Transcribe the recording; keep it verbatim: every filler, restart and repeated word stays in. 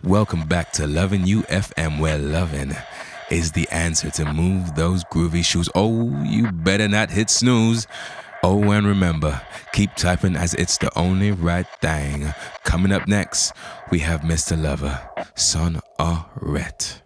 Welcome back to Loving You F M, where loving is the answer to move those groovy shoes. Oh, you better not hit snooze. Oh, and remember, keep typing as it's the only right thing. Coming up next, we have Mister Lover, Son Arrête.